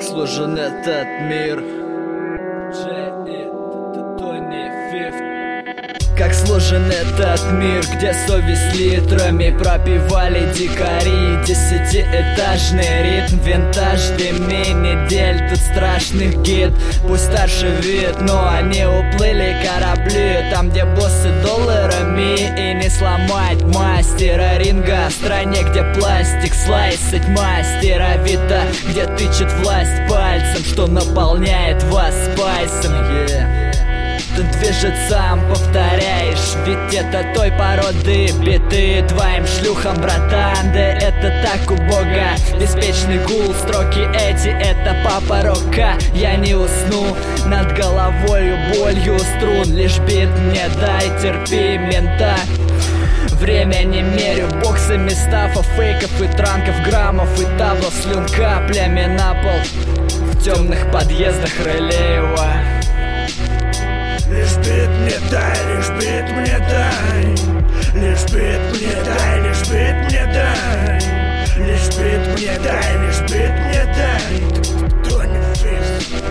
Как сложен этот мир. Как сложен этот мир, где совесть литрами пропивали дикари. 10-этажный ритм, винтаж, дыми недель, тут страшных гид. Пусть старше вид, но они уплыли корабли. Там, где боссы долларами, и не сломать мастера ринга. В стране, где пластик слайсить мастера Вита, где тычет власть пальцем, что наполняет вас спайсом. Ты движется, повторяешь, ведь это той породы биты твоим шлюхам, братан. Да это так убого, беспечный гул, строки эти, это папа рока. Я не усну над головою болью струн, лишь бит мне дай, терпи, мента. Время не мерю боксами стафов, фейков и транков, граммов и таблов, слюн каплями на пол в темных подъездах Рылеева. Лишь бит мне дай, лишь бит мне дай, лишь бит мне дай, лишь бит мне дай, лишь бит мне дай, лишь бит мне дай. Кто не физ?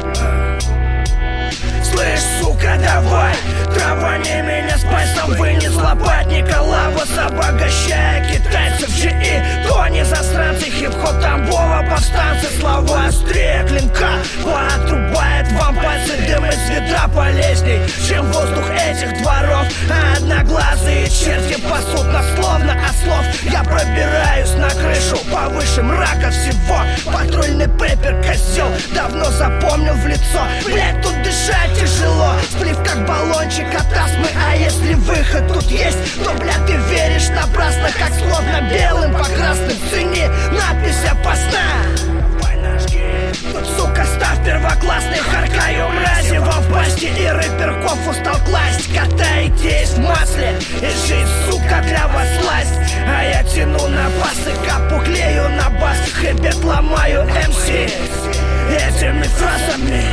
Слышь, сука, давай, травани меня спайсом, вынес лопатника, лавос, обогащая китайцев ЖИ. Тони засранцы, хип-хоп, Тамбова, повстанцы, слова острее клинка, поотрубает вам пальцы, дым из ведра полезней, чем воздух этих дворов. А одноглазые черти пасут нас словно ослов. Я пробираюсь на крышу повыше мрака всего. Патрульный пеппер, козел, давно запомнил в лицо. Блять, тут дышать тяжело, сплив как баллончик от астмы. А если выход тут есть, то, блядь, ты веришь напрасно, как словно белым по красным цени надпись опасна. Тут, сука, став первоклассный, харкаю мрази во в пасти. И рэперков устал класть, катаетесь в масле. И жизнь, сука, для вас сласть. А я тяну на басы, капу клею на бас, хребет ломаю МС этими фразами.